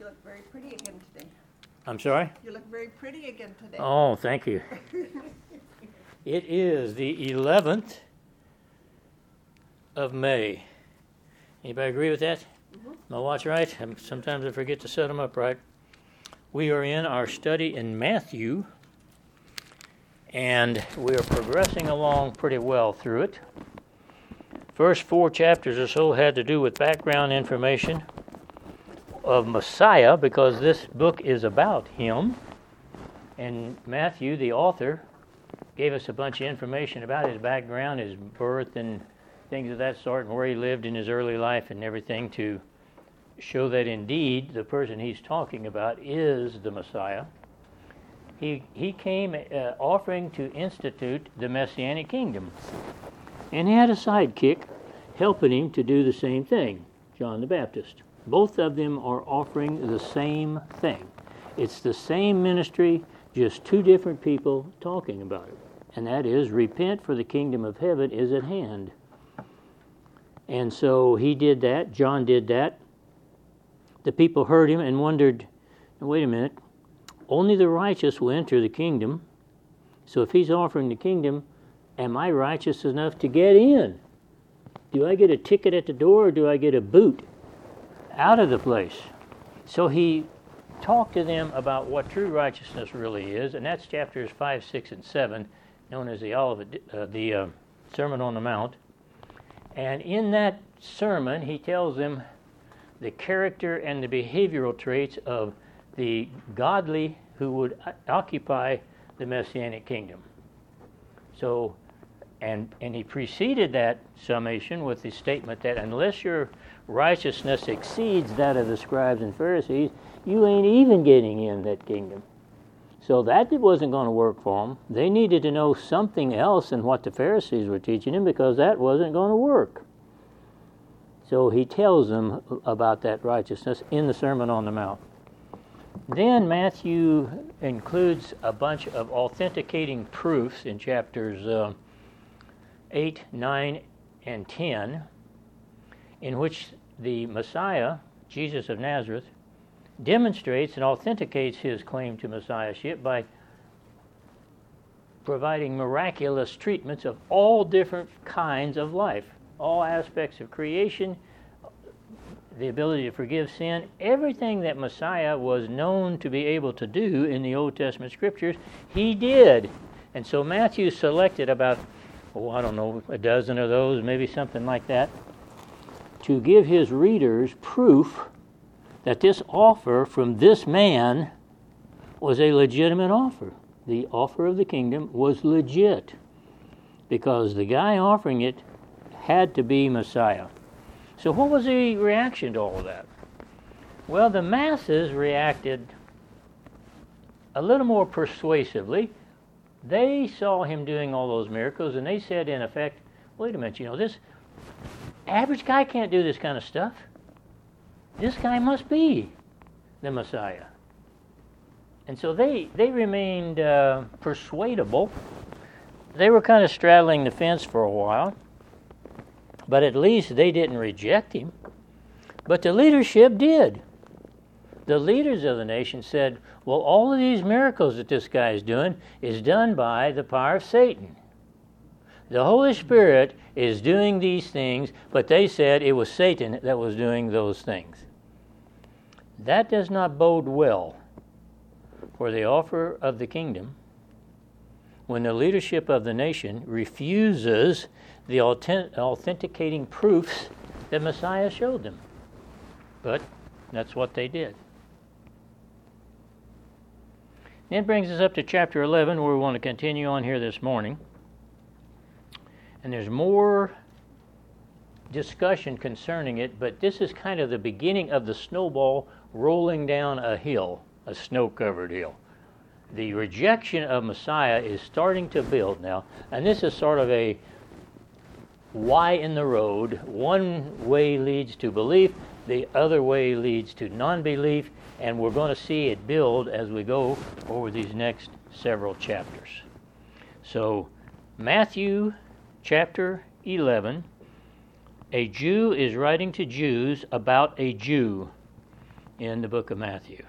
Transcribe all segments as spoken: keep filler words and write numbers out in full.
You look very pretty again today. I'm sorry? You look very pretty again today. Oh, thank you. It is the eleventh of May. Anybody agree with that? Mm-hmm. My watch right? Sometimes I forget to set them up right. We are in our study in Matthew, and we are progressing along pretty well through it. First four chapters or so had to do with background information of Messiah, because this book is about him. And Matthew, the author, gave us a bunch of information about his background, his birth, and things of that sort, and where he lived in his early life and everything, to show that indeed the person he's talking about is the Messiah. He he came uh, offering to institute the Messianic kingdom. And he had a sidekick helping him to do the same thing, John the Baptist. Both of them are offering the same thing. It's the same ministry, just two different people talking about it. And that is, repent, for the kingdom of heaven is at hand. And so he did that. John did that. The people heard him and wondered, wait a minute, only the righteous will enter the kingdom. So if he's offering the kingdom, am I righteous enough to get in? Do I get a ticket at the door, or do I get a boot out of the place? So he talked to them about what true righteousness really is, and that's chapters five, six, and seven, known as the Olivet, uh, the uh, Sermon on the Mount. And in that sermon, he tells them the character and the behavioral traits of the godly who would occupy the Messianic kingdom. So, and and he preceded that summation with the statement that unless your righteousness exceeds that of the scribes and Pharisees, you ain't even getting in that kingdom. So that wasn't going to work for them. They needed to know something else than what the Pharisees were teaching them, because that wasn't going to work. So he tells them about that righteousness in the Sermon on the Mount. Then Matthew includes a bunch of authenticating proofs in chapters uh, eight, nine, and ten, in which the Messiah, Jesus of Nazareth, demonstrates and authenticates his claim to messiahship by providing miraculous treatments of all different kinds of life, all aspects of creation, the ability to forgive sin, everything that Messiah was known to be able to do in the Old Testament scriptures, he did. And so Matthew selected about, oh, I don't know, a dozen of those, maybe something like that, to give his readers proof that this offer from this man was a legitimate offer. The offer of the kingdom was legit, because the guy offering it had to be Messiah. So what was the reaction to all of that? Well, the masses reacted a little more persuasively. They saw him doing all those miracles, and they said, in effect, wait a minute, you know, this average guy can't do this kind of stuff. This guy must be the Messiah. And so they, they remained uh, persuadable. They were kind of straddling the fence for a while, but at least they didn't reject him. But the leadership did. The leaders of the nation said, well, all of these miracles that this guy is doing is done by the power of Satan. The Holy Spirit is doing these things, but they said it was Satan that was doing those things. That does not bode well for the offer of the kingdom when the leadership of the nation refuses the authentic- authenticating proofs that Messiah showed them. But that's what they did. That brings us up to chapter eleven, where we want to continue on here this morning. And there's more discussion concerning it, but this is kind of the beginning of the snowball rolling down a hill, a snow-covered hill. The rejection of Messiah is starting to build now, and this is sort of a Y in the road. One way leads to belief, the other way leads to non-belief, and we're going to see it build as we go over these next several chapters. So, Matthew chapter eleven, a Jew is writing to Jews about a Jew. in the book of Matthew.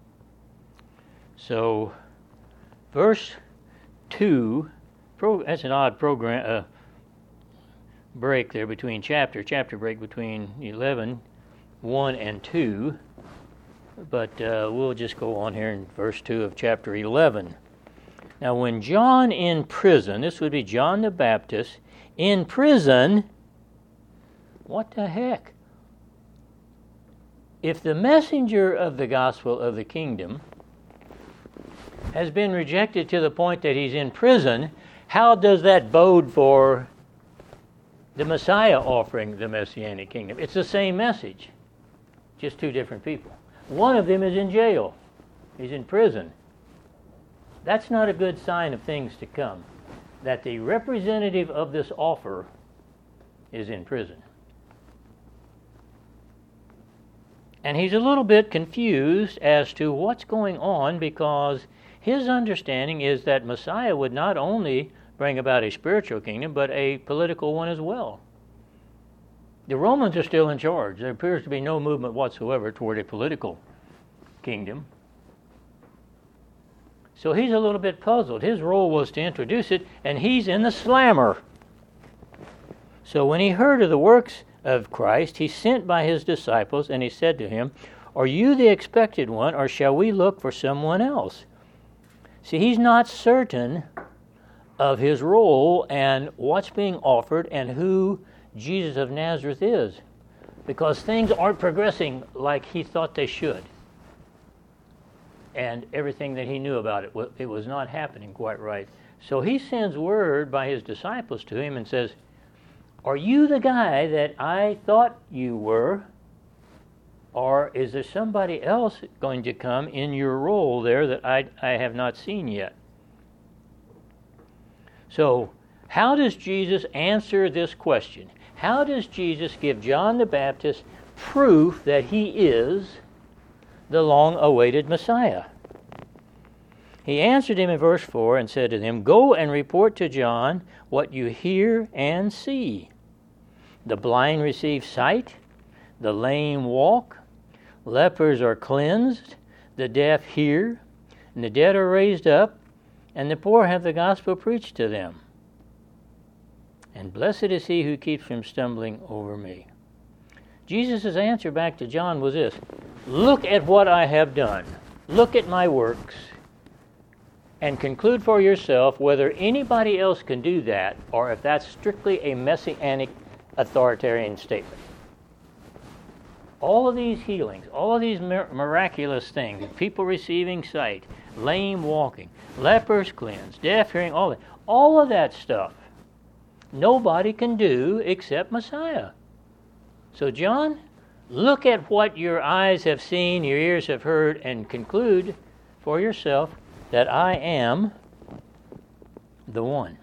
So, verse two, pro, that's an odd program uh, break there between chapter, chapter break between eleven, one and two, but uh, we'll just go on here in verse two of chapter eleven. Now, when John in prison, this would be John the Baptist, in prison, what the heck? If the messenger of the gospel of the kingdom has been rejected to the point that he's in prison, how does that bode for the Messiah offering the Messianic kingdom? It's the same message, just two different people. One of them is in jail. He's in prison. That's not a good sign of things to come, that the representative of this offer is in prison. And he's a little bit confused as to what's going on, because his understanding is that Messiah would not only bring about a spiritual kingdom, but a political one as well. The Romans are still in charge. There appears to be no movement whatsoever toward a political kingdom. So he's a little bit puzzled. His role was to introduce it, and he's in the slammer. So when he heard of the works of Christ, he sent by his disciples, and he said to him, "Are you the expected one, or shall we look for someone else?" See, he's not certain of his role and what's being offered and who Jesus of Nazareth is, because things aren't progressing like he thought they should. And everything that he knew about it, it was not happening quite right. So he sends word by his disciples to him and says, "Are you the guy that I thought you were? Or is there somebody else going to come in your role there that I, I have not seen yet?" So how does Jesus answer this question? How does Jesus give John the Baptist proof that he is the long-awaited Messiah? He answered him in verse four and said to them, "Go and report to John what you hear and see. The blind receive sight, the lame walk, lepers are cleansed, the deaf hear, and the dead are raised up, and the poor have the gospel preached to them. And blessed is he who keeps from stumbling over me." Jesus' answer back to John was this: look at what I have done. Look at my works. And conclude for yourself whether anybody else can do that, or if that's strictly a messianic authoritarian statement. All of these healings, all of these mir- miraculous things, people receiving sight, lame walking, lepers cleansed, deaf hearing, all that, all of that stuff, nobody can do except Messiah. So John, look at what your eyes have seen, your ears have heard, and conclude for yourself that I am the one.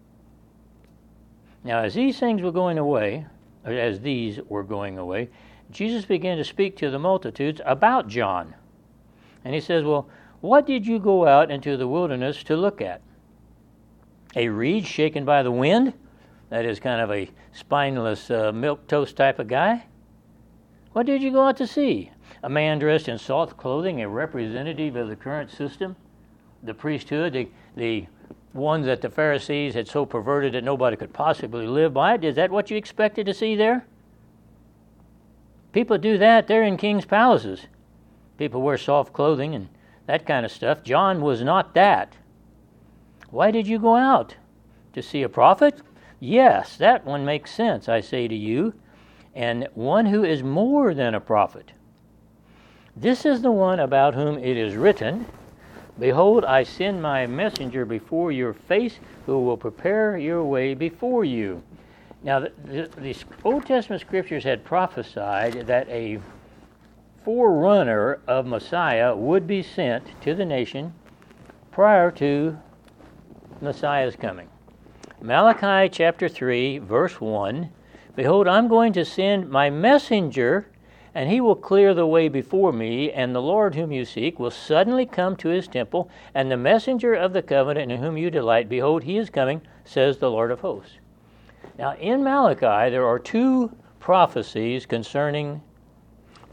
Now, as these things were going away, or as these were going away, Jesus began to speak to the multitudes about John. And he says, "Well, what did you go out into the wilderness to look at? A reed shaken by the wind?" That is kind of a spineless uh, milquetoast type of guy. "What did you go out to see? A man dressed in soft clothing, a representative of the current system, the priesthood, the, the one that the Pharisees had so perverted that nobody could possibly live by it? Is that what you expected to see there? People do that. They're in king's palaces. People wear soft clothing and that kind of stuff. John was not that. Why did you go out? To see a prophet? Yes, that one makes sense, I say to you, and one who is more than a prophet. This is the one about whom it is written, 'Behold, I send my messenger before your face, who will prepare your way before you.'" Now, the, the, the Old Testament scriptures had prophesied that a forerunner of Messiah would be sent to the nation prior to Messiah's coming. Malachi chapter three, verse one, "Behold, I'm going to send my messenger, and he will clear the way before me, and the Lord whom you seek will suddenly come to his temple, and the messenger of the covenant in whom you delight, behold, he is coming, says the Lord of hosts." Now, in Malachi, there are two prophecies concerning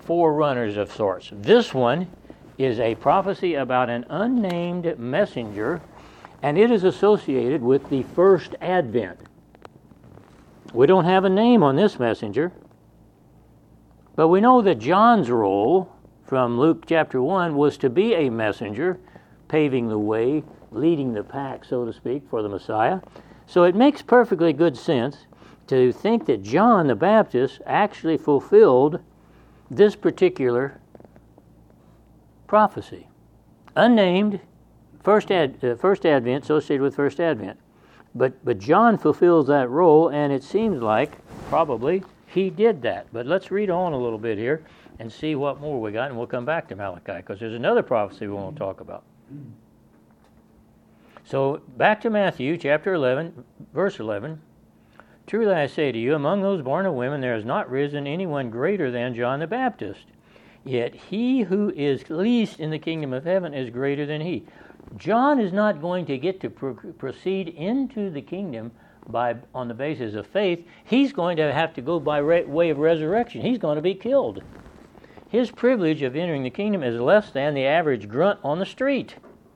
forerunners of sorts. This one is a prophecy about an unnamed messenger, and it is associated with the first advent. We don't have a name on this messenger, but we know that John's role from Luke chapter one was to be a messenger, paving the way, leading the pack, so to speak, for the Messiah. So it makes perfectly good sense to think that John the Baptist actually fulfilled this particular prophecy. Unnamed, first, ad, uh, first advent, associated with first advent. But, but John fulfills that role, and it seems like probably he did that. But let's read on a little bit here and see what more we got, and we'll come back to Malachi, because there's another prophecy we want to talk about. So back to Matthew chapter eleven, verse eleven. Truly I say to you, among those born of women there has not risen anyone greater than John the Baptist. Yet he who is least in the kingdom of heaven is greater than he. John is not going to get to pro- proceed into the kingdom by on the basis of faith. He's going to have to go by re- way of resurrection. He's going to be killed. His privilege of entering the kingdom is less than the average grunt on the street.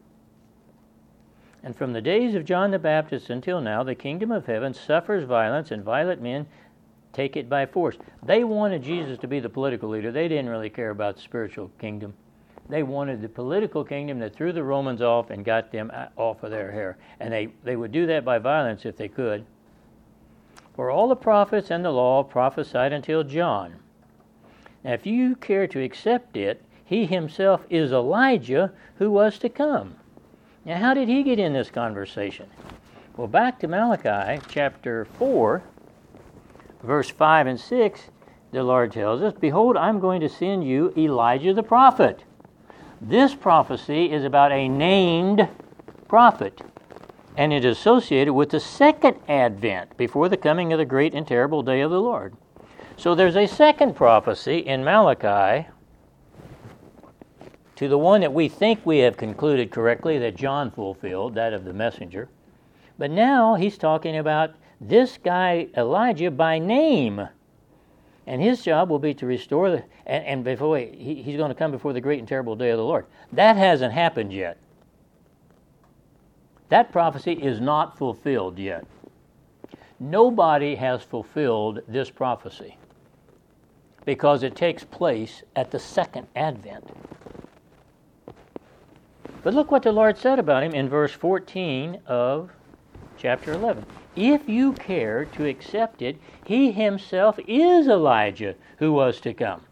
And from the days of John the Baptist until now, the kingdom of heaven suffers violence, and violent men take it by force. They wanted Jesus to be the political leader. They didn't really care about the spiritual kingdom. They wanted the political kingdom that threw the Romans off and got them off of their hair. And they, they would do that by violence if they could. For all the prophets and the law prophesied until John. Now, if you care to accept it, he himself is Elijah who was to come. Now, how did he get in this conversation? Well, back to Malachi chapter four, verse five and six, the Lord tells us, Behold, I'm going to send you Elijah the prophet. This prophecy is about a named prophet, and it is associated with the second advent before the coming of the great and terrible day of the Lord. So there's a second prophecy in Malachi to the one that we think we have concluded correctly that John fulfilled, that of the messenger. But now he's talking about this guy Elijah by name. And his job will be to restore the, and, and before he, he's going to come before the great and terrible day of the Lord. That hasn't happened yet. That prophecy is not fulfilled yet. Nobody has fulfilled this prophecy because it takes place at the second advent. But look what the Lord said about him in verse fourteen of chapter eleven. If you care to accept it, he himself is Elijah who was to come.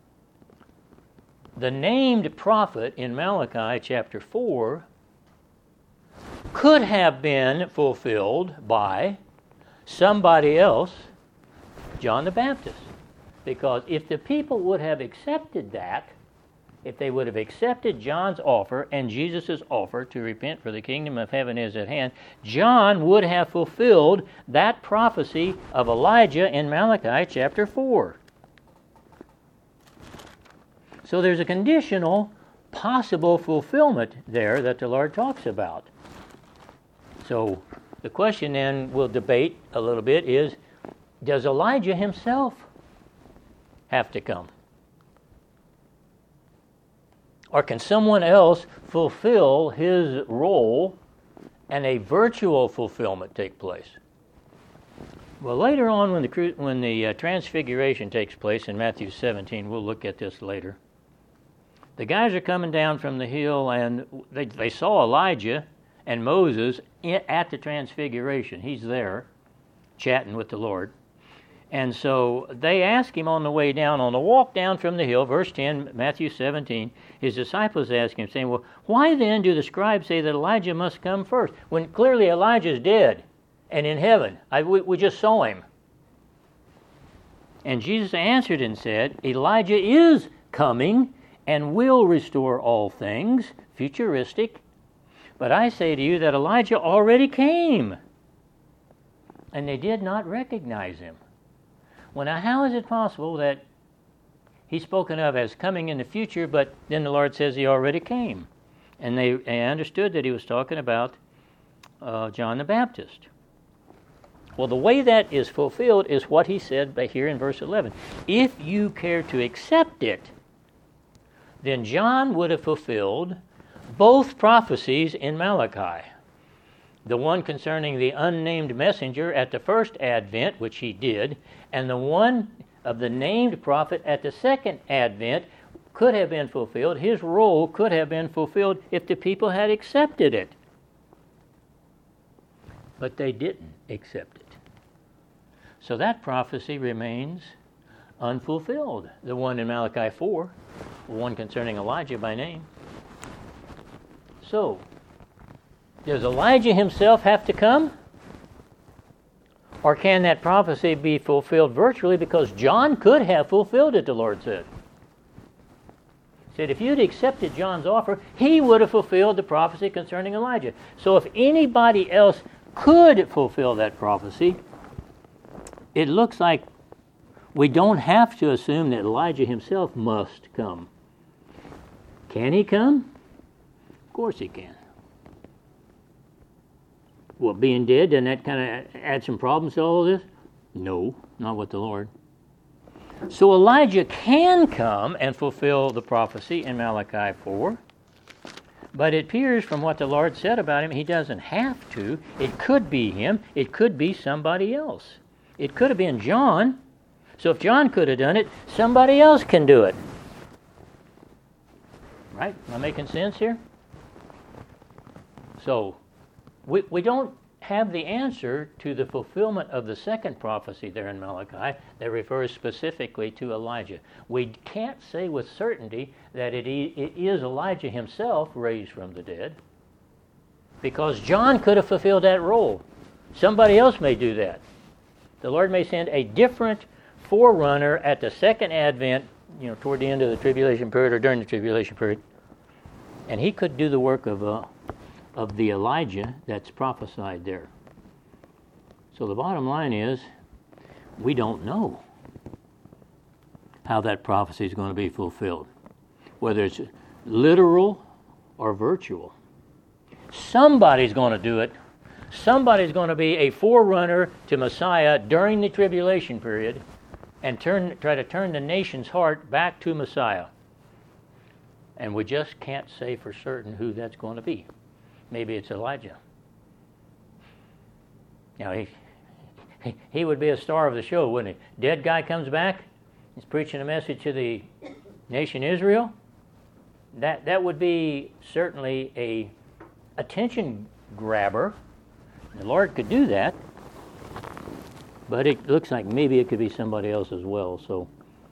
The named prophet in Malachi chapter four could have been fulfilled by somebody else, John the Baptist. Because if the people would have accepted that, if they would have accepted John's offer and Jesus' offer to repent, for the kingdom of heaven is at hand, John would have fulfilled that prophecy of Elijah in Malachi chapter four. So there's a conditional possible fulfillment there that the Lord talks about. So the question then we'll debate a little bit is, does Elijah himself have to come? Or can someone else fulfill his role and a virtual fulfillment take place? Well, later on when the when the uh, transfiguration takes place in Matthew seventeen, we'll look at this later. The guys are coming down from the hill, and they, they saw Elijah and Moses in, at the transfiguration. He's there chatting with the Lord. And so they ask him on the way down, on the walk down from the hill, verse ten, Matthew seventeen, his disciples ask him, saying, well, why then do the scribes say that Elijah must come first, when clearly Elijah's dead and in heaven? I, we, we just saw him. And Jesus answered and said, Elijah is coming and will restore all things, futuristic. But I say to you that Elijah already came, and they did not recognize him. Well, now, how is it possible that he's spoken of as coming in the future, but then the Lord says he already came? And they, they understood that he was talking about uh, John the Baptist. Well, the way that is fulfilled is what he said by here in verse eleven. If you care to accept it, then John would have fulfilled both prophecies in Malachi. The one concerning the unnamed messenger at the first advent, which he did, and the one of the named prophet at the second advent could have been fulfilled. His role could have been fulfilled if the people had accepted it. But they didn't accept it. So that prophecy remains unfulfilled. The one in Malachi four, the one concerning Elijah by name. So, does Elijah himself have to come? Or can that prophecy be fulfilled virtually because John could have fulfilled it, the Lord said. He said if you'd accepted John's offer, he would have fulfilled the prophecy concerning Elijah. So if anybody else could fulfill that prophecy, it looks like we don't have to assume that Elijah himself must come. Can he come? Of course he can. Well, being dead, doesn't that kind of add some problems to all of this? No, not with the Lord. So Elijah can come and fulfill the prophecy in Malachi four, but it appears from what the Lord said about him, he doesn't have to. It could be him. It could be somebody else. It could have been John. So if John could have done it, somebody else can do it. Right? Am I making sense here? So, we, we don't have the answer to the fulfillment of the second prophecy there in Malachi that refers specifically to Elijah. We can't say with certainty that it, e- it is Elijah himself raised from the dead, because John could have fulfilled that role. Somebody else may do that. The Lord may send a different forerunner at the second advent, you know, toward the end of the tribulation period or during the tribulation period, and he could do the work of uh, of the Elijah that's prophesied there. So the bottom line is, we don't know how that prophecy is going to be fulfilled, whether it's literal or virtual. Somebody's going to do it. Somebody's going to be a forerunner to Messiah during the tribulation period and turn, try to turn the nation's heart back to Messiah. And we just can't say for certain who that's going to be. Maybe it's Elijah. Now, he, he, he would be a star of the show, wouldn't he? Dead guy comes back, he's preaching a message to the nation Israel. That, that would be certainly a attention grabber. The Lord could do that, but it looks like maybe it could be somebody else as well, so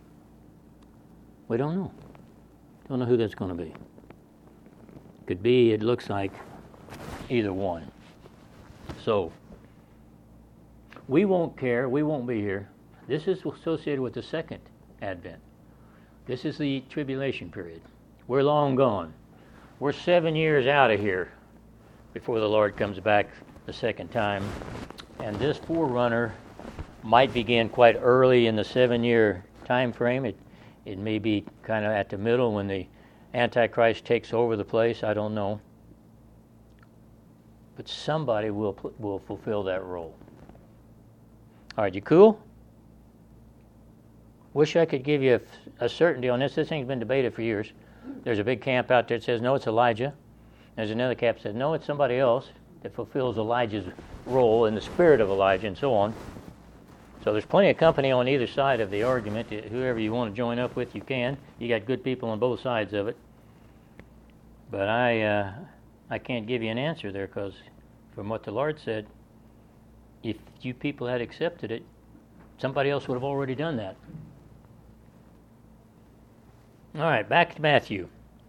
we don't know. Don't know who that's going to be. Could be, it looks like, either one. So, we won't care, we won't be here. This is associated with the second advent. This is the tribulation period. We're long gone. We're seven years out of here before the Lord comes back the second time. And this forerunner might begin quite early in the seven-year time frame. It, it may be kind of at the middle when the Antichrist takes over the place. I don't know. But somebody will will fulfill that role. All right, you cool? Wish I could give you a, a certainty on this. This thing's been debated for years. There's a big camp out there that says, no, it's Elijah. There's another camp that says, no, it's somebody else that fulfills Elijah's role in the spirit of Elijah, and so on. So there's plenty of company on either side of the argument. Whoever you want to join up with, you can. You got good people on both sides of it. But I uh, I can't give you an answer there, because from what the Lord said, if you people had accepted it, somebody else would have already done that. All right, back to Matthew.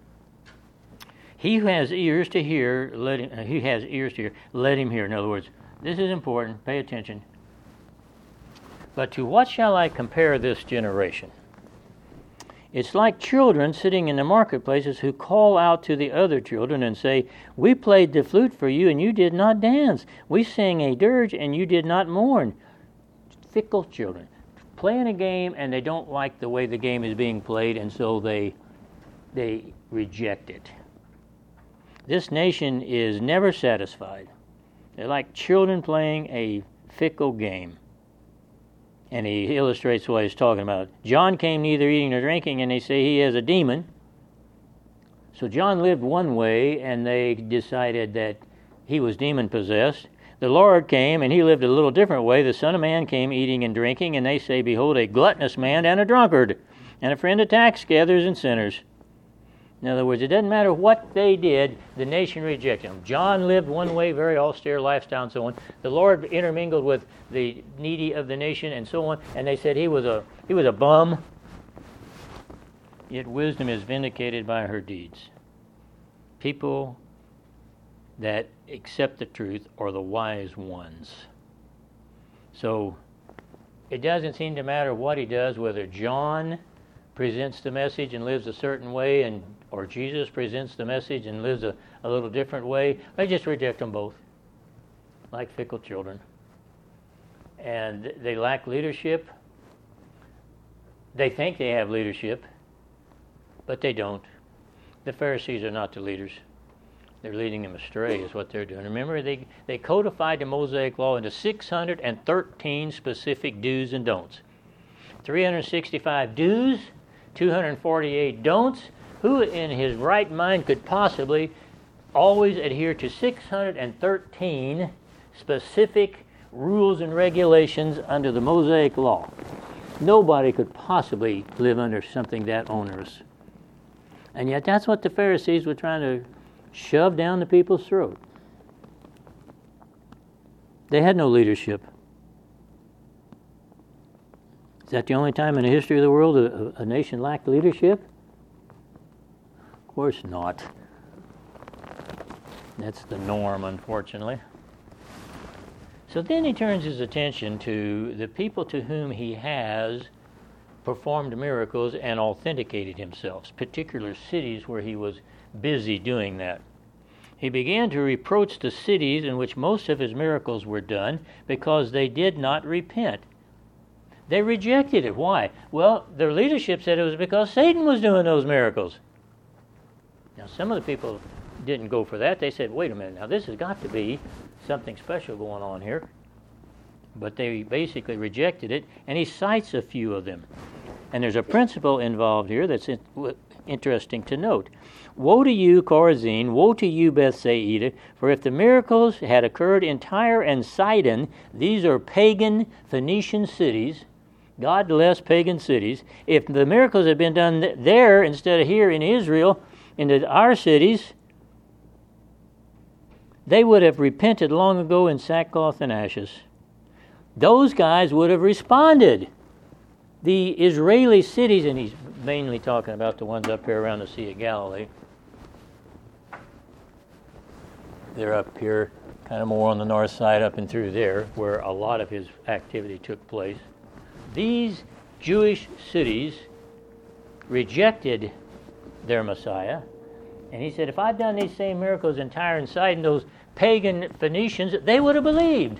He who has ears to hear, let him, uh, he has ears to hear, let him hear. In other words, this is important, pay attention. But to what shall I compare this generation? It's like children sitting in the marketplaces who call out to the other children and say, we played the flute for you and you did not dance. We sang a dirge and you did not mourn. Fickle children. Playing a game and they don't like the way the game is being played, and so they they reject it. This nation is never satisfied. They're like children playing a fickle game. And he illustrates what he's talking about. John came neither eating nor drinking, and they say he has a demon. So John lived one way, and they decided that he was demon-possessed. The Lord came, and he lived a little different way. The Son of Man came eating and drinking, and they say, behold, a gluttonous man and a drunkard, and a friend of tax gatherers and sinners. In other words, it doesn't matter what they did, the nation rejected him. John lived one way, very austere lifestyle and so on. The Lord intermingled with the needy of the nation and so on, and they said he was a he was a bum. Yet wisdom is vindicated by her deeds. People that accept the truth are the wise ones. So it doesn't seem to matter what he does, whether John presents the message and lives a certain way, and or Jesus presents the message and lives a, a little different way. They just reject them both, like fickle children. And they lack leadership. They think they have leadership, but they don't. The Pharisees are not the leaders. They're leading them astray is what they're doing. Remember, they, they codified the Mosaic Law into six hundred thirteen specific do's and don'ts. three hundred sixty-five do's, two hundred forty-eight don'ts. Who in his right mind could possibly always adhere to six hundred thirteen specific rules and regulations under the Mosaic Law? Nobody could possibly live under something that onerous. And yet that's what the Pharisees were trying to shove down the people's throat. They had no leadership. Is that the only time in the history of the world a, a nation lacked leadership? Of course not. That's the norm, unfortunately. So then he turns his attention to the people to whom he has performed miracles and authenticated himself, particular cities where he was busy doing that. He began to reproach the cities in which most of his miracles were done because they did not repent. They rejected it. Why? Well, their leadership said it was because Satan was doing those miracles. Now, some of the people didn't go for that. They said, wait a minute, now this has got to be something special going on here. But they basically rejected it, and he cites a few of them. And there's a principle involved here that's interesting to note. Woe to you, Chorazin! Woe to you, Bethsaida! For if the miracles had occurred in Tyre and Sidon, these are pagan Phoenician cities, godless pagan cities. If the miracles had been done there instead of here in Israel, into our cities, they would have repented long ago in sackcloth and ashes. Those guys would have responded. The Israeli cities, and he's mainly talking about the ones up here around the Sea of Galilee. They're up here, kind of more on the north side, up and through there, where a lot of his activity took place. These Jewish cities rejected their Messiah, and he said, if I'd done these same miracles in Tyre and Sidon, those pagan Phoenicians, they would have believed.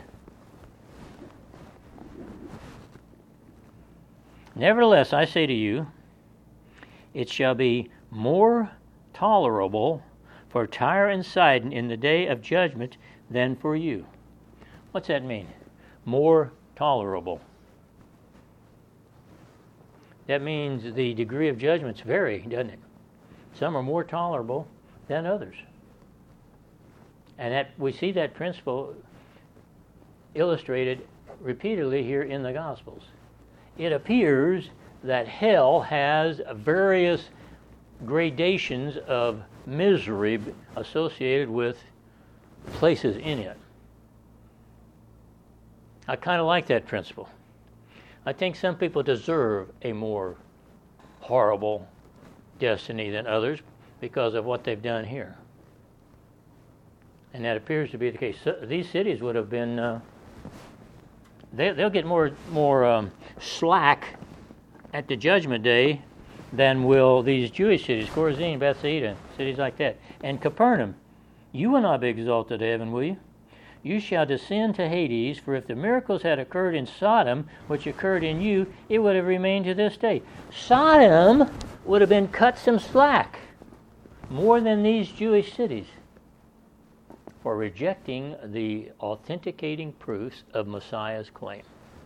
Nevertheless, I say to you, it shall be more tolerable for Tyre and Sidon in the day of judgment than for you. What's that mean? More tolerable. That means the degree of judgments vary, doesn't it? Some are more tolerable than others. And that we see that principle illustrated repeatedly here in the Gospels. It appears that hell has various gradations of misery associated with places in it. I kind of like that principle. I think some people deserve a more horrible destiny than others because of what they've done here. And that appears to be the case. So these cities would have been, uh, they, they'll get more, more um, slack at the judgment day than will these Jewish cities, Chorazin, Bethsaida, cities like that. And Capernaum, you will not be exalted to heaven, will you? You shall descend to Hades, for if the miracles had occurred in Sodom, which occurred in you, it would have remained to this day. Sodom would have been cut some slack, more than these Jewish cities. for rejecting the authenticating proofs of Messiah's claim.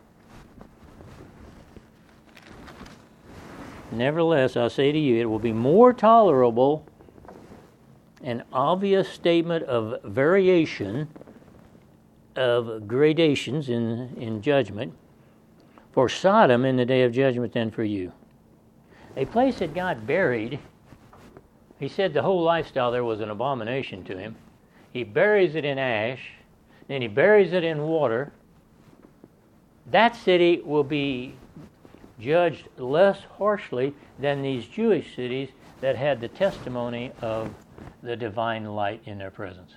Nevertheless, I'll say to you, it will be more tolerable an obvious statement of variation, of gradations in, in judgment, for Sodom in the day of judgment than for you. A place that God buried, he said the whole lifestyle there was an abomination to him. He buries it in ash, then he buries it in water. That city will be judged less harshly than these Jewish cities that had the testimony of the divine light in their presence.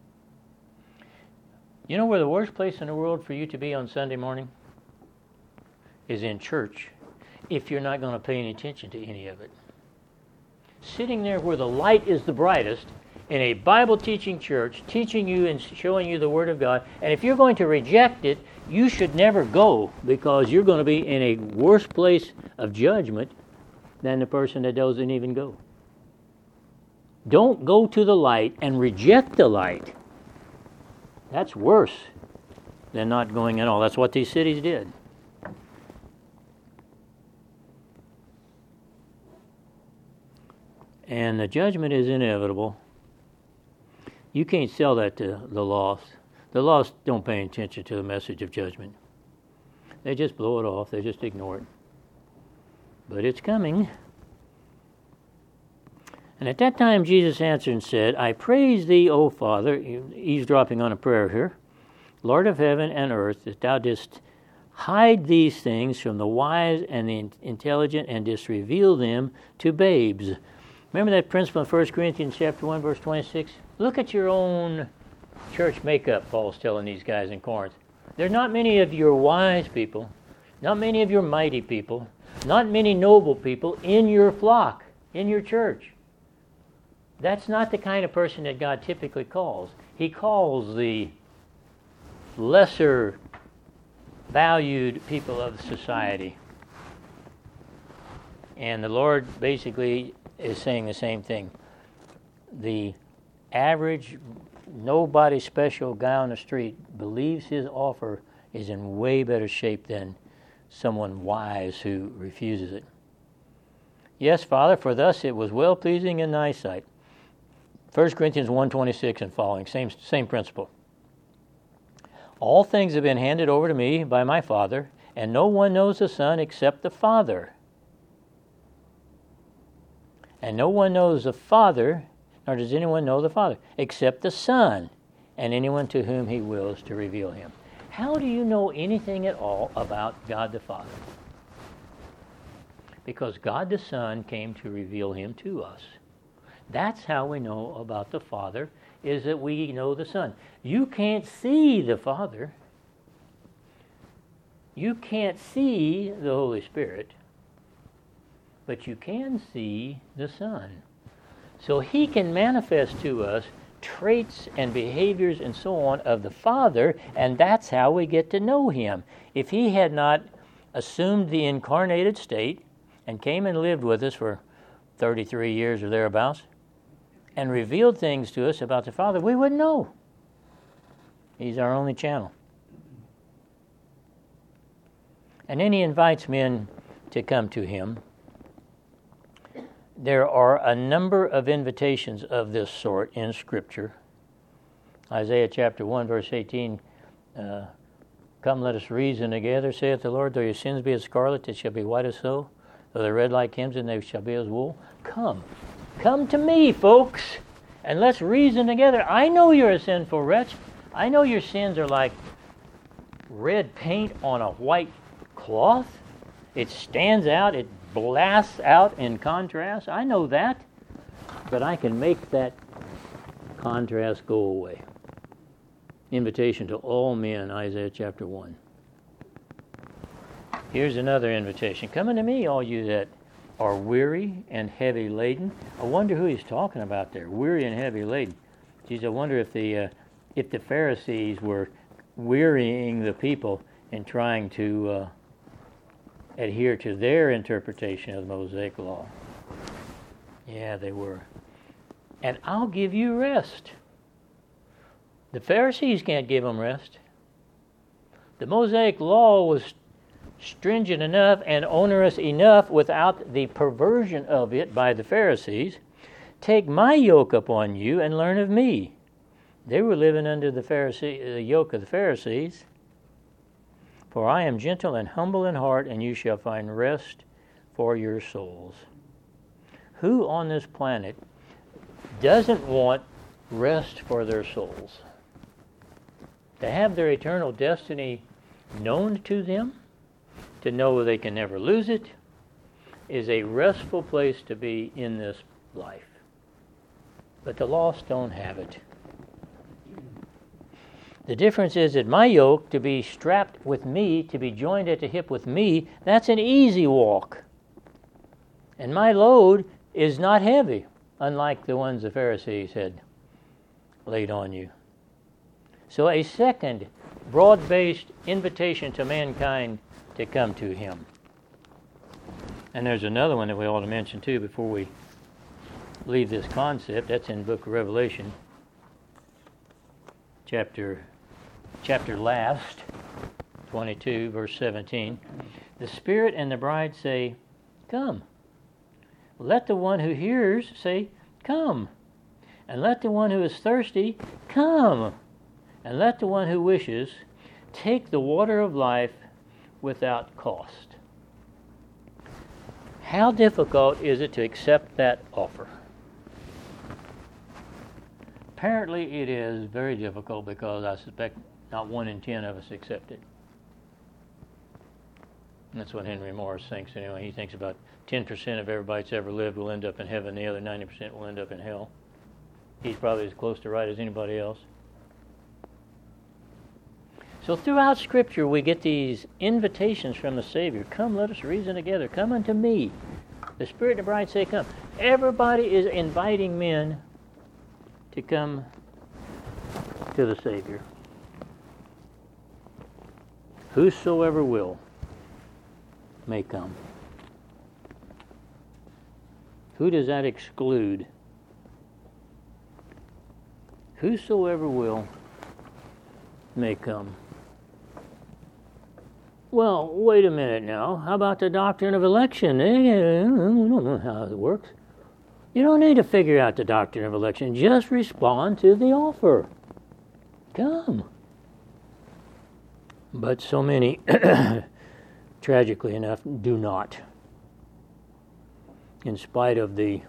You know where the worst place in the world for you to be on Sunday morning? Is in church, if you're not going to pay any attention to any of it. Sitting there where the light is the brightest, in a Bible teaching church, teaching you and showing you the Word of God, and if you're going to reject it, you should never go, because you're going to be in a worse place of judgment than the person that doesn't even go. Don't go to the light and reject the light. That's worse than not going at all. That's what these cities did. And the judgment is inevitable. You can't sell that to the lost. The lost don't pay attention to the message of judgment. They just blow it off. They just ignore it. But it's coming. And at that time Jesus answered and said, I praise thee, O Father, eavesdropping on a prayer here, Lord of heaven and earth, that thou didst hide these things from the wise and the intelligent, and didst reveal them to babes. Remember that principle in First Corinthians chapter one, verse twenty-six? Look at your own church makeup, Paul's telling these guys in Corinth. There are not many of your wise people, not many of your mighty people, not many noble people in your flock, in your church. That's not the kind of person that God typically calls. He calls the lesser valued people of society. And the Lord basically is saying the same thing. The average, nobody special guy on the street believes his offer is in way better shape than someone wise who refuses it. Yes, Father, for thus it was well-pleasing in thy sight. First Corinthians one twenty-six and following, same, same principle. All things have been handed over to me by my Father, and no one knows the Son except the Father. And no one knows the Father, nor does anyone know the Father, except the Son, and anyone to whom he wills to reveal him. How do you know anything at all about God the Father? Because God the Son came to reveal him to us. That's how we know about the Father, is that we know the Son. You can't see the Father. You can't see the Holy Spirit. But you can see the Son. So he can manifest to us traits and behaviors and so on of the Father, and that's how we get to know him. If he had not assumed the incarnated state and came and lived with us for thirty-three years or thereabouts and revealed things to us about the Father, we wouldn't know. He's our only channel. And then he invites men to come to him. There are a number of invitations of this sort in Scripture. Isaiah chapter one, verse eighteen, uh, come, let us reason together, saith the Lord. Though your sins be as scarlet, they shall be white as snow. Though they're red like crimson, they shall be as wool. Come. Come to me, folks, and let's reason together. I know you're a sinful wretch. I know your sins are like red paint on a white cloth. It stands out. It blasts out in contrast. I know that. But I can make that contrast go away. Invitation to all men, Isaiah chapter one. Here's another invitation. Come unto me, all you that are weary and heavy laden. I wonder who he's talking about there, weary and heavy laden. Geez, I wonder if the uh, if the Pharisees were wearying the people and trying to uh, adhere to their interpretation of the Mosaic law. Yeah, they were. And I'll give you rest. The Pharisees can't give them rest. The Mosaic law was stringent enough and onerous enough without the perversion of it by the Pharisees. Take my yoke upon you and learn of me. They were living under the Pharisee, the yoke of the Pharisees. For I am gentle and humble in heart, and you shall find rest for your souls. Who on this planet doesn't want rest for their souls? To have their eternal destiny known to them, to know they can never lose it, is a restful place to be in this life. But the lost don't have it. The difference is that my yoke, to be strapped with me, to be joined at the hip with me, that's an easy walk. And my load is not heavy, unlike the ones the Pharisees had laid on you. So a second broad-based invitation to mankind to come to him. And there's another one that we ought to mention too before we leave this concept. That's in the book of Revelation, chapter chapter last, twenty-two, verse seventeen. The Spirit and the bride say, come. Let the one who hears say, come. And let the one who is thirsty come. And let the one who wishes take the water of life without cost. How difficult is it to accept that offer? Apparently it is very difficult, because I suspect not one in ten of us accept it. And that's what Henry Morris thinks anyway. He thinks about ten percent of everybody that's ever lived will end up in heaven. The other ninety percent will end up in hell. He's probably as close to right as anybody else. So throughout Scripture we get these invitations from the Savior. Come, let us reason together. Come unto me. The Spirit and the bride say, come. Everybody is inviting men to come to the Savior. Whosoever will may come. Who does that exclude? Whosoever will may come. Well, wait a minute now. How about the doctrine of election? I don't know how it works. You don't need to figure out the doctrine of election. Just respond to the offer. Come. But so many, tragically enough, do not. In spite of the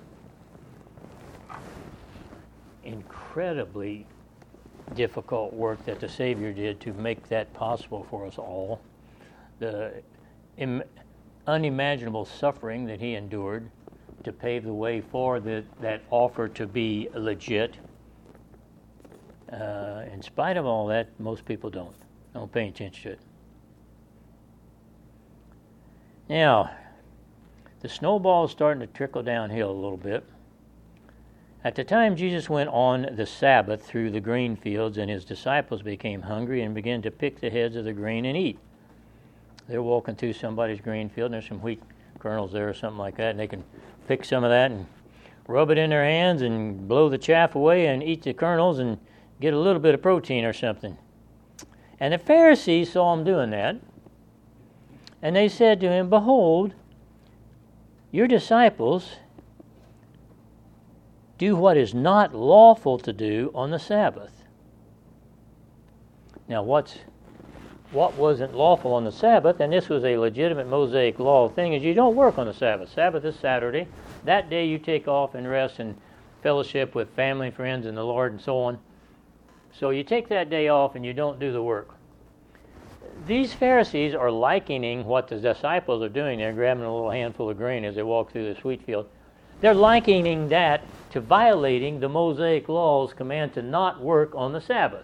incredibly difficult work that the Savior did to make that possible for us all, the im- unimaginable suffering that he endured to pave the way for the, that offer to be legit. Uh, in spite of all that, most people don't. Don't pay attention to it. Now, the snowball is starting to trickle downhill a little bit. At the time Jesus went on the Sabbath through the grain fields, and his disciples became hungry and began to pick the heads of the grain and eat. They're walking through somebody's grain field, and there's some wheat kernels there or something like that, and they can pick some of that and rub it in their hands and blow the chaff away and eat the kernels and get a little bit of protein or something. And the Pharisees saw him doing that, and they said to him, behold, your disciples do what is not lawful to do on the Sabbath. Now, what's what wasn't lawful on the Sabbath, and this was a legitimate Mosaic law thing, is you don't work on the Sabbath. Sabbath is Saturday. That day you take off and rest and fellowship with family, friends, and the Lord, and so on. So you take that day off and you don't do the work. These Pharisees are likening what the disciples are doing. They're grabbing a little handful of grain as they walk through the wheat field. They're likening that to violating the Mosaic law's command to not work on the Sabbath.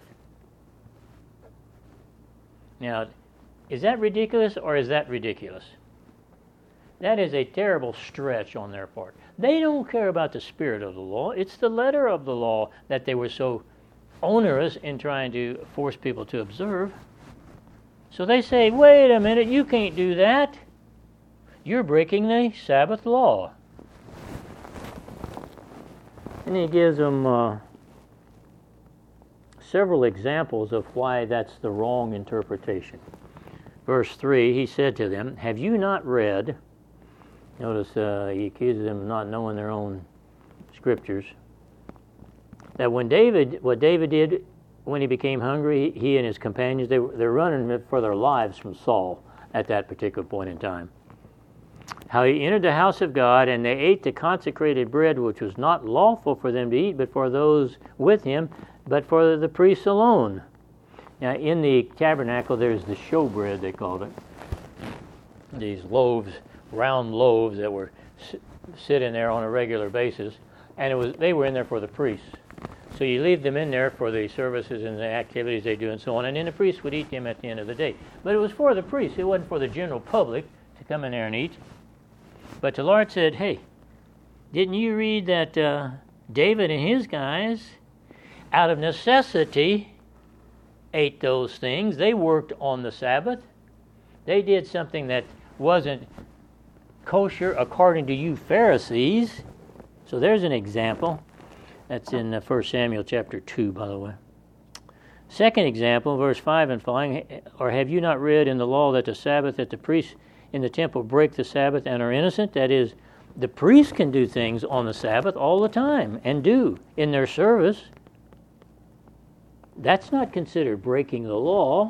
Now, is that ridiculous or is that ridiculous? That is a terrible stretch on their part. They don't care about the spirit of the law. It's the letter of the law that they were so onerous in trying to force people to observe. So they say, wait a minute, you can't do that. You're breaking the Sabbath law. And he gives them uh, several examples of why that's the wrong interpretation. Verse three, he said to them, have you not read, notice uh, he accuses them of not knowing their own scriptures, that when David, what David did when he became hungry, he and his companions, they were, they're running for their lives from Saul at that particular point in time. How he entered the house of God, and they ate the consecrated bread, which was not lawful for them to eat, but for those with him, but for the priests alone. Now, in the tabernacle, there's the showbread, they called it. These loaves, round loaves that were sitting there on a regular basis, and it was they were in there for the priests. So you leave them in there for the services and the activities they do and so on, and then the priests would eat them at the end of the day. But it was for the priests. It wasn't for the general public to come in there and eat. But the Lord said, hey, didn't you read that uh, David and his guys, out of necessity, ate those things? They worked on the Sabbath. They did something that wasn't kosher according to you Pharisees. So there's an example. That's in uh, First Samuel chapter two, by the way. Second example, verse five and following, or have you not read in the law that the Sabbath, that the priests in the temple break the Sabbath and are innocent? That is, the priests can do things on the Sabbath all the time and do in their service. That's not considered breaking the law.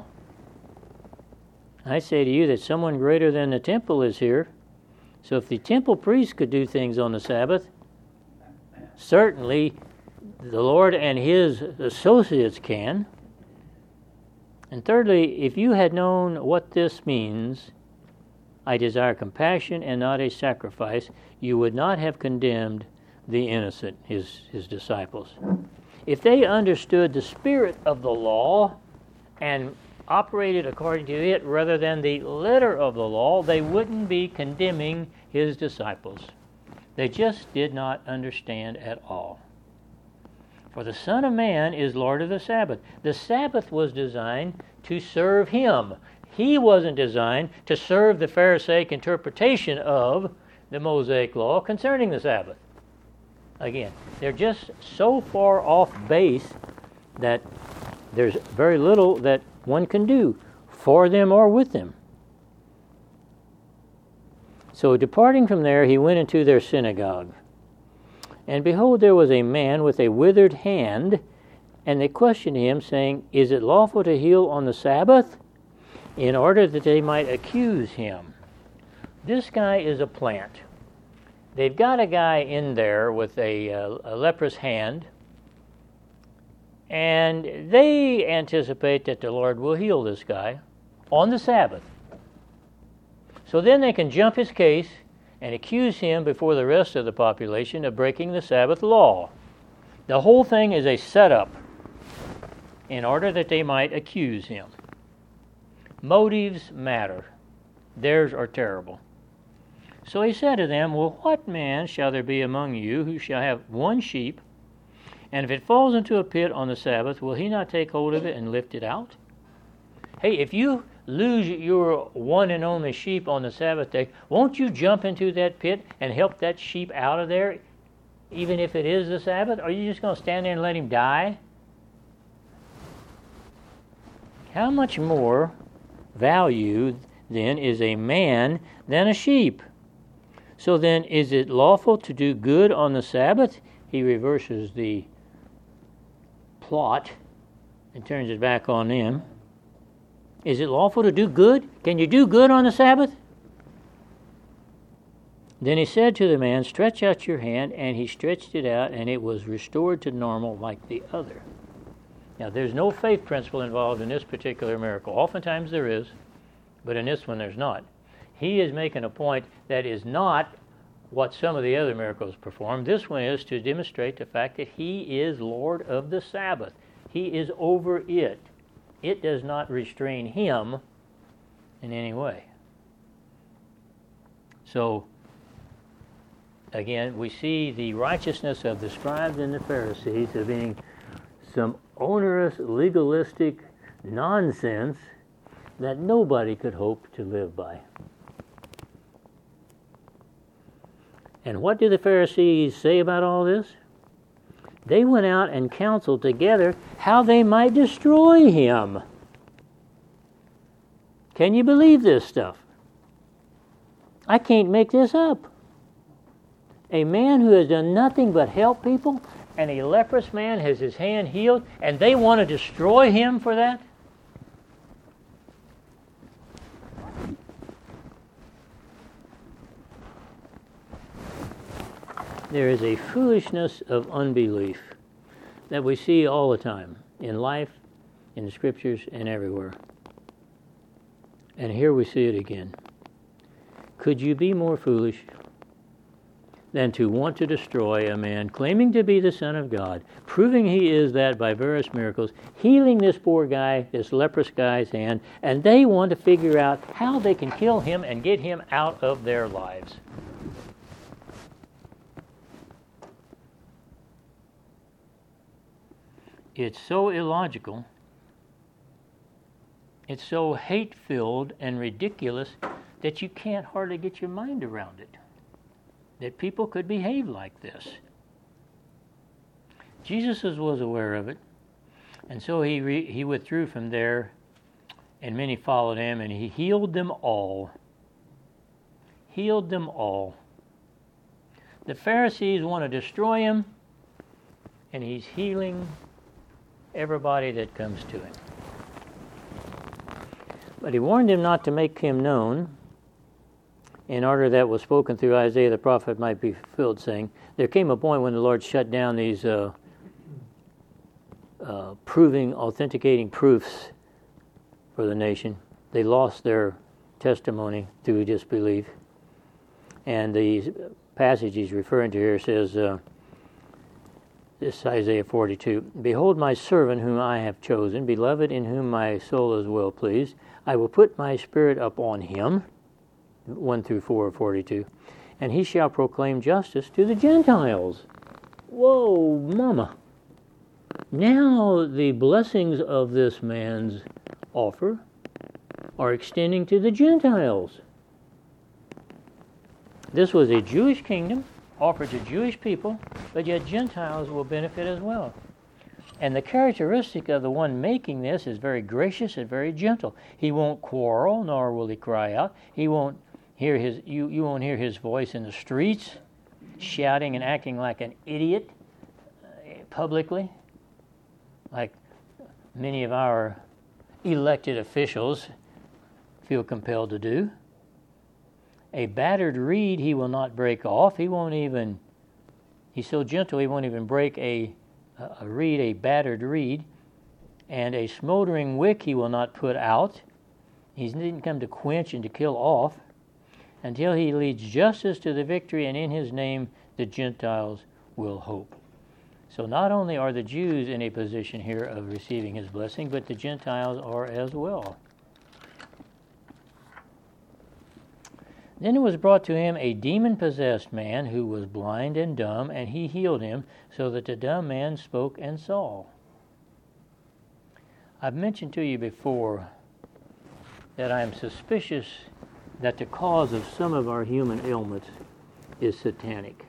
I say to you that someone greater than the temple is here. So if the temple priests could do things on the Sabbath, certainly the Lord and his associates can. And thirdly, if you had known what this means, I desire compassion and not a sacrifice, you would not have condemned the innocent, his, his disciples. If they understood the spirit of the law and operated according to it rather than the letter of the law, they wouldn't be condemning his disciples. They just did not understand at all. For the Son of Man is Lord of the Sabbath. The Sabbath was designed to serve him. He wasn't designed to serve the Pharisaic interpretation of the Mosaic law concerning the Sabbath. Again, they're just so far off base that there's very little that one can do for them or with them. So departing from there, he went into their synagogue. And behold, there was a man with a withered hand, and they questioned him, saying, is it lawful to heal on the Sabbath? In order that they might accuse him. This guy is a plant. They've got a guy in there with a, uh, a leprous hand, and they anticipate that the Lord will heal this guy on the Sabbath. So then they can jump his case and accuse him before the rest of the population of breaking the Sabbath law. The whole thing is a setup in order that they might accuse him. Motives matter. Theirs are terrible. So he said to them, well, what man shall there be among you who shall have one sheep, and if it falls into a pit on the Sabbath, will he not take hold of it and lift it out? Hey, if you lose your one and only sheep on the Sabbath day, won't you jump into that pit and help that sheep out of there, even if it is the Sabbath? Or are you just going to stand there and let him die? How much more value, then, is a man than a sheep? So then, is it lawful to do good on the Sabbath? He reverses the plot and turns it back on them. Is it lawful to do good? Can you do good on the Sabbath? Then he said to the man, stretch out your hand, and he stretched it out, and it was restored to normal like the other. Now, there's no faith principle involved in this particular miracle. Oftentimes there is, but in this one there's not. He is making a point that is not what some of the other miracles performed. This one is to demonstrate the fact that he is Lord of the Sabbath. He is over it. It does not restrain him in any way. So, again, we see the righteousness of the scribes and the Pharisees as being some onerous, legalistic nonsense that nobody could hope to live by. And what do the Pharisees say about all this? They went out and counseled together how they might destroy him. Can you believe this stuff? I can't make this up. A man who has done nothing but help people, and a leprous man has his hand healed, and they want to destroy him for that? There is a foolishness of unbelief that we see all the time in life, in the Scriptures, and everywhere. And here we see it again. Could you be more foolish than to want to destroy a man claiming to be the Son of God, proving he is that by various miracles, healing this poor guy, this leprous guy's hand, and they want to figure out how they can kill him and get him out of their lives? It's so illogical, it's so hate-filled and ridiculous that you can't hardly get your mind around it, that people could behave like this. Jesus was aware of it, and so he re- he withdrew from there, and many followed him, and he healed them all. Healed them all. The Pharisees want to destroy him, and he's healing everybody that comes to him. But he warned him not to make him known, in order that was spoken through Isaiah the prophet might be fulfilled, saying, there came a point when the Lord shut down these uh, uh, proving, authenticating proofs for the nation. They lost their testimony through disbelief. And the passage he's referring to here says, uh, this is Isaiah forty-two. Behold my servant whom I have chosen, beloved in whom my soul is well pleased. I will put my spirit upon him, one through four of forty-two, and he shall proclaim justice to the Gentiles. Whoa, mama. Now the blessings of this man's offer are extending to the Gentiles. This was a Jewish kingdom offered to Jewish people, but yet Gentiles will benefit as well. And the characteristic of the one making this is very gracious and very gentle. He won't quarrel, nor will he cry out. He won't hear his you, you won't hear his voice in the streets, shouting and acting like an idiot uh, publicly, like many of our elected officials feel compelled to do. A battered reed he will not break off. He won't even, he's so gentle he won't even break a, a reed, a battered reed. And a smoldering wick he will not put out. He didn't come to quench and to kill off, until he leads justice to the victory, and in his name the Gentiles will hope. So not only are the Jews in a position here of receiving his blessing, but the Gentiles are as well. Then it was brought to him a demon-possessed man who was blind and dumb, and he healed him, so that the dumb man spoke and saw. I've mentioned to you before that I am suspicious that the cause of some of our human ailments is satanic.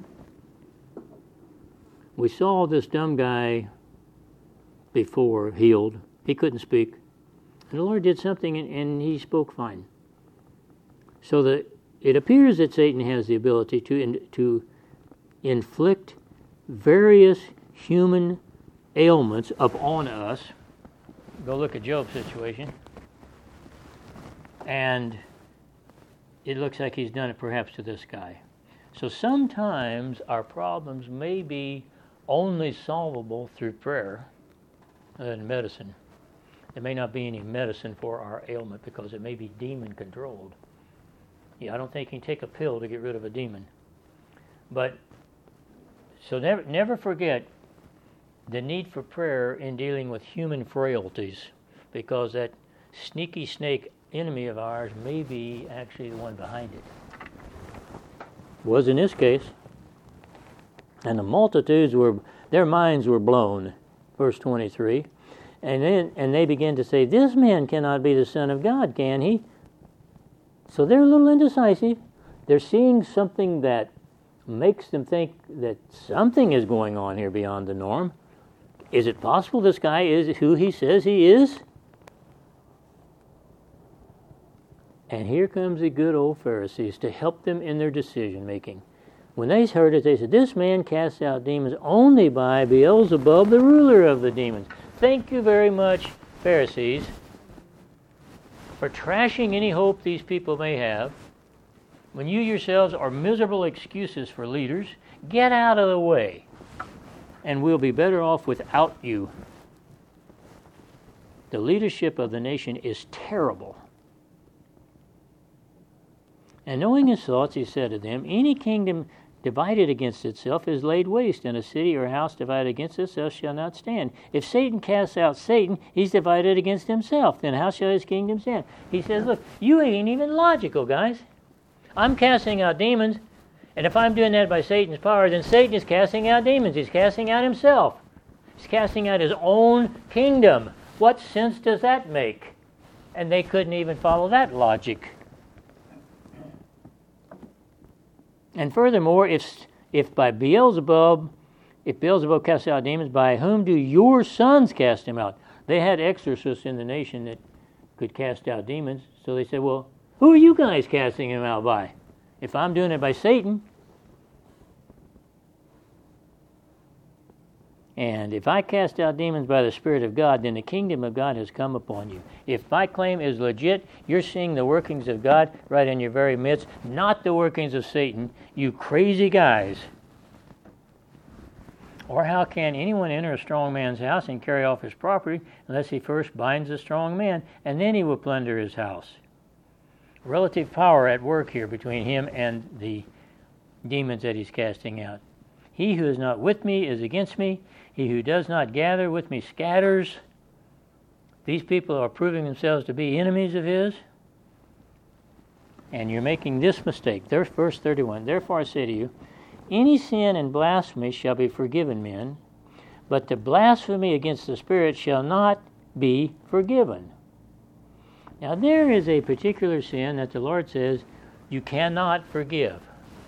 We saw this dumb guy before healed. He couldn't speak. And the Lord did something, and, and he spoke fine. So that it appears that Satan has the ability to in, to inflict various human ailments upon us. Go look at Job's situation. And it looks like he's done it perhaps to this guy. So sometimes our problems may be only solvable through prayer and medicine. There may not be any medicine for our ailment because it may be demon-controlled. Yeah, I don't think you can take a pill to get rid of a demon. But, so never, never forget the need for prayer in dealing with human frailties, because that sneaky snake enemy of ours may be actually the one behind it. Was in this case. And the multitudes were, their minds were blown, verse twenty-three. And then, and they began to say, this man cannot be the Son of God, can he? So they're a little indecisive. They're seeing something that makes them think that something is going on here beyond the norm. Is it possible this guy is who he says he is? And here comes the good old Pharisees to help them in their decision making. When they heard it, they said, this man casts out demons only by Beelzebub, the ruler of the demons. Thank you very much, Pharisees, for trashing any hope these people may have. When you yourselves are miserable excuses for leaders, get out of the way, and we'll be better off without you. The leadership of the nation is terrible. And knowing his thoughts, he said to them, any kingdom divided against itself is laid waste, and a city or house divided against itself shall not stand. If Satan casts out Satan, he's divided against himself. Then how shall his kingdom stand? He says, look, you ain't even logical, guys. I'm casting out demons, and if I'm doing that by Satan's power, then Satan is casting out demons. He's casting out himself. He's casting out his own kingdom. What sense does that make? And they couldn't even follow that logic. And furthermore, if if by Beelzebub, if Beelzebub casts out demons, by whom do your sons cast them out? They had exorcists in the nation that could cast out demons. So they said, well, who are you guys casting them out by? If I'm doing it by Satan, and if I cast out demons by the Spirit of God, then the kingdom of God has come upon you. If my claim is legit, you're seeing the workings of God right in your very midst, not the workings of Satan, you crazy guys. Or how can anyone enter a strong man's house and carry off his property unless he first binds the strong man, and then he will plunder his house? Relative power at work here between him and the demons that he's casting out. He who is not with me is against me. He who does not gather with me scatters. These people are proving themselves to be enemies of his. And you're making this mistake. There's verse thirty-one. Therefore I say to you, any sin and blasphemy shall be forgiven men, but the blasphemy against the Spirit shall not be forgiven. Now there is a particular sin that the Lord says you cannot forgive.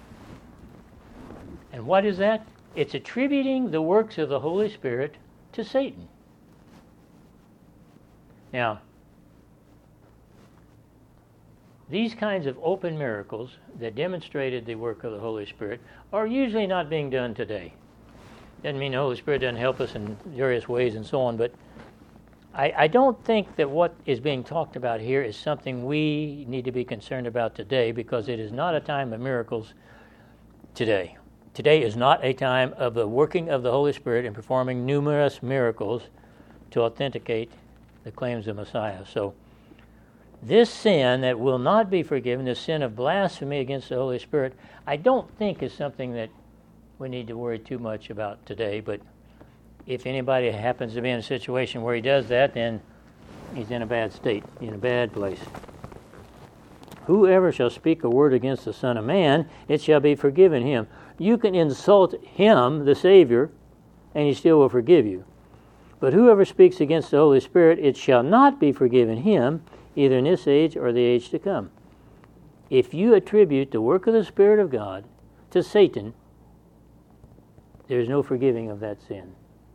And what is that? It's attributing the works of the Holy Spirit to Satan. Now, these kinds of open miracles that demonstrated the work of the Holy Spirit are usually not being done today. Doesn't mean the Holy Spirit doesn't help us in various ways and so on, but I, I don't think that what is being talked about here is something we need to be concerned about today, because it is not a time of miracles today. Today is not a time of the working of the Holy Spirit in performing numerous miracles to authenticate the claims of Messiah. So this sin that will not be forgiven, the sin of blasphemy against the Holy Spirit, I don't think is something that we need to worry too much about today. But if anybody happens to be in a situation where he does that, then he's in a bad state, in a bad place. Whoever shall speak a word against the Son of Man, it shall be forgiven him. You can insult him, the Savior, and he still will forgive you. But whoever speaks against the Holy Spirit, it shall not be forgiven him, either in this age or the age to come. If you attribute the work of the Spirit of God to Satan, there's no forgiving of that sin.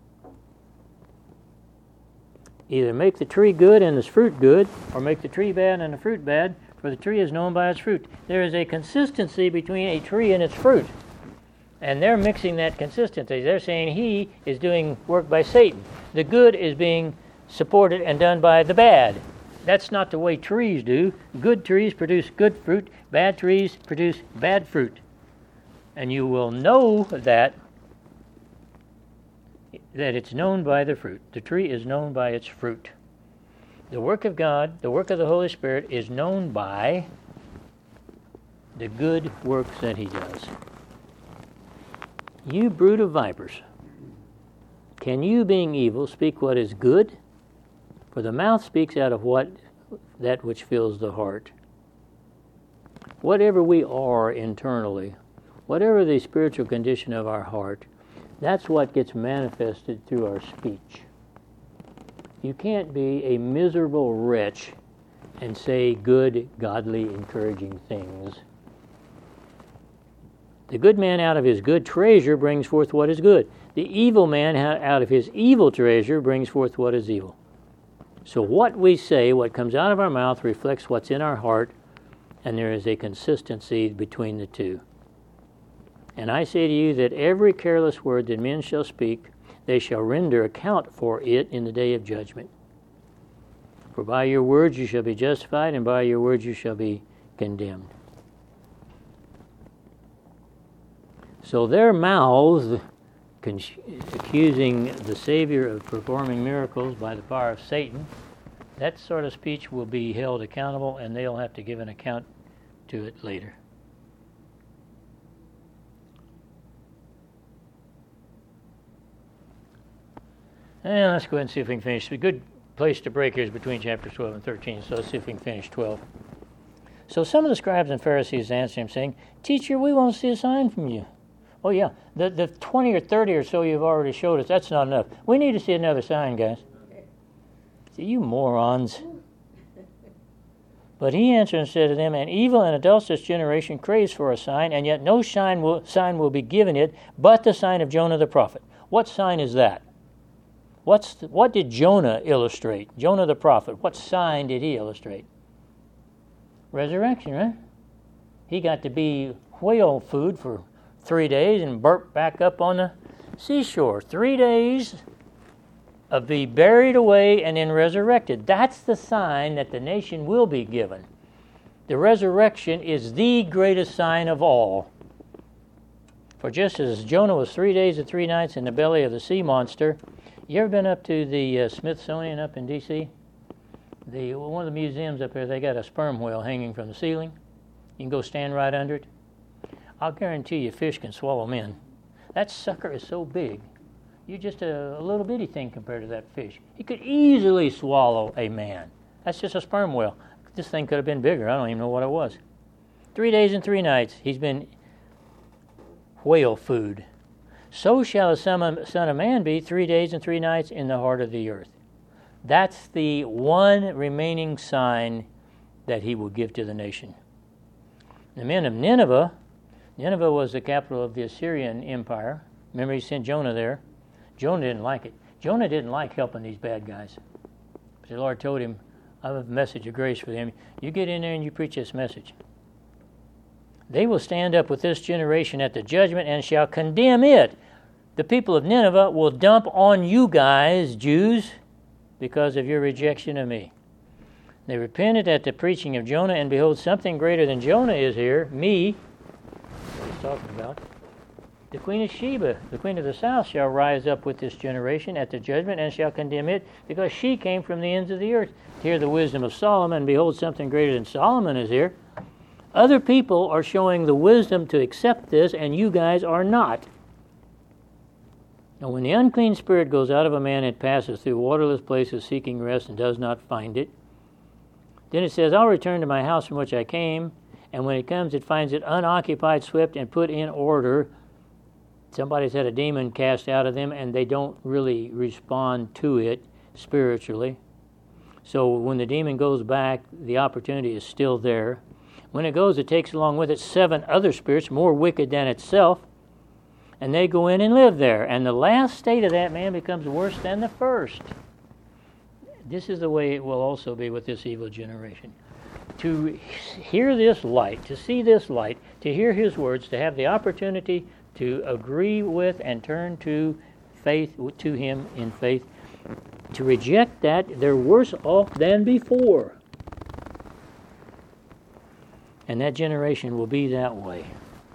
Either make the tree good and its fruit good, or make the tree bad and the fruit bad, for the tree is known by its fruit. There is a consistency between a tree and its fruit. And they're mixing that consistency. They're saying he is doing work by Satan. The good is being supported and done by the bad. That's not the way trees do. Good trees produce good fruit. Bad trees produce bad fruit. And you will know that, that it's known by the fruit. The tree is known by its fruit. The work of God, the work of the Holy Spirit, is known by the good works that he does. You brood of vipers, can you, being evil, speak what is good? For the mouth speaks out of what that which fills the heart. Whatever we are internally, whatever the spiritual condition of our heart, that's what gets manifested through our speech. You can't be a miserable wretch and say good, godly, encouraging things. The good man out of his good treasure brings forth what is good. The evil man out of his evil treasure brings forth what is evil. So what we say, what comes out of our mouth, reflects what's in our heart, and there is a consistency between the two. And I say to you that every careless word that men shall speak, they shall render account for it in the day of judgment. For by your words you shall be justified, and by your words you shall be condemned. So their mouths accusing the Savior of performing miracles by the power of Satan, that sort of speech will be held accountable, and they'll have to give an account to it later. And let's go ahead and see if we can finish. A good place to break here is between chapters twelve and thirteen, so let's see if we can finish twelve. So some of the scribes and Pharisees answered him, saying, Teacher, we want to see a sign from you. Oh, yeah, the, the twenty or thirty or so you've already showed us, that's not enough. We need to see another sign, guys. Okay. See, you morons. But he answered and said to them, An evil and adulterous generation craves for a sign, and yet no sign will, sign will be given it but the sign of Jonah the prophet. What sign is that? What's the, what did Jonah illustrate? Jonah the prophet, what sign did he illustrate? Resurrection, right? He got to be whale food for three days and burp back up on the seashore. Three days of be buried away and then resurrected. That's the sign that the nation will be given. The resurrection is the greatest sign of all. For just as Jonah was three days and three nights in the belly of the sea monster, you ever been up to the uh, Smithsonian up in D C? The one of the museums up there, they got a sperm whale hanging from the ceiling. You can go stand right under it. I'll guarantee you fish can swallow men. That sucker is so big, you're just a, a little bitty thing compared to that fish. He could easily swallow a man. That's just a sperm whale. This thing could have been bigger. I don't even know what it was. Three days and three nights, he's been whale food. So shall the Son of Man be three days and three nights in the heart of the earth. That's the one remaining sign that he will give to the nation. The men of Nineveh, Nineveh was the capital of the Assyrian Empire. Remember, he sent Jonah there. Jonah didn't like it. Jonah didn't like helping these bad guys. But the Lord told him, I have a message of grace for them. You get in there and you preach this message. They will stand up with this generation at the judgment and shall condemn it. The people of Nineveh will dump on you guys, Jews, because of your rejection of me. They repented at the preaching of Jonah, and behold, something greater than Jonah is here, me. What he's talking about. The queen of Sheba, the queen of the south, shall rise up with this generation at the judgment and shall condemn it, because she came from the ends of the earth to hear the wisdom of Solomon, and behold, something greater than Solomon is here. Other people are showing the wisdom to accept this, and you guys are not. Now, when the unclean spirit goes out of a man, it passes through waterless places seeking rest and does not find it. Then it says, I'll return to my house from which I came, and when it comes, it finds it unoccupied, swept, and put in order. Somebody's had a demon cast out of them, and they don't really respond to it spiritually. So when the demon goes back, the opportunity is still there. When it goes, it takes along with it seven other spirits more wicked than itself, and they go in and live there. And the last state of that man becomes worse than the first. This is the way it will also be with this evil generation. To hear this light, to see this light, to hear his words, to have the opportunity to agree with and turn to faith, to him in faith, to reject that, they're worse off than before. And that generation will be that way.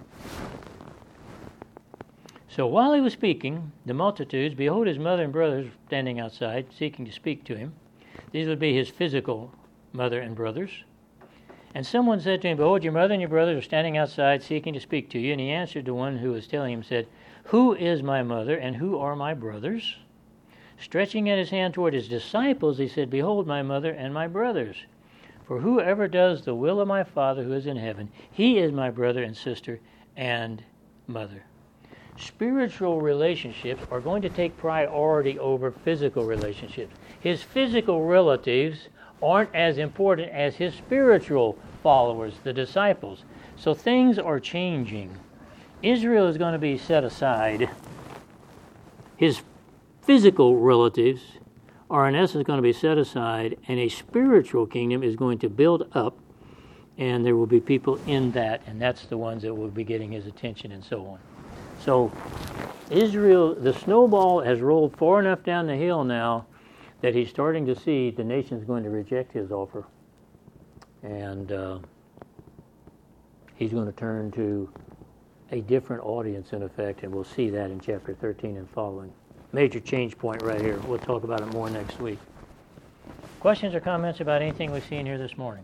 So while he was speaking, the multitudes, behold, his mother and brothers standing outside, seeking to speak to him. These would be his physical mother and brothers. And someone said to him, behold, your mother and your brothers are standing outside, seeking to speak to you. And he answered the one who was telling him, said, who is my mother, and who are my brothers? Stretching out his hand toward his disciples, he said, behold, my mother and my brothers. For whoever does the will of my Father who is in heaven, he is my brother and sister and mother. Spiritual relationships are going to take priority over physical relationships. His physical relatives aren't as important as his spiritual followers, the disciples. So things are changing. Israel is going to be set aside. His physical relatives are in essence going to be set aside, and a spiritual kingdom is going to build up, and there will be people in that, and that's the ones that will be getting his attention and so on. So Israel, the snowball has rolled far enough down the hill now that he's starting to see the nation's going to reject his offer. And uh, he's going to turn to a different audience, in effect, and we'll see that in chapter thirteen and following. Major change point right here. We'll talk about it more next week. Questions or comments about anything we've seen here this morning?